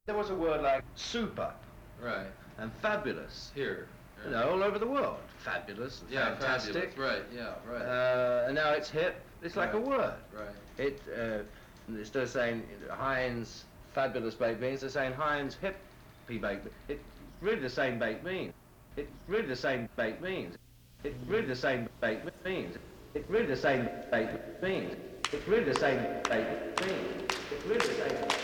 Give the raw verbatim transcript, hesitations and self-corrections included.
There was a word like super Right. and fabulous. Here. You know, all over the world. Fabulous, and Yeah, fantastic. fabulous. Right, yeah, right. Uh, and now it's hip. It's like Right. a word. Right. It, uh, instead of saying Heinz fabulous baked beans, they're saying Heinz hippy baked beans. It's really the same baked beans. It's really the same baked beans. It's really the same baked beans. It's really the same baked beans. It's really the same baked beans. It's really the same.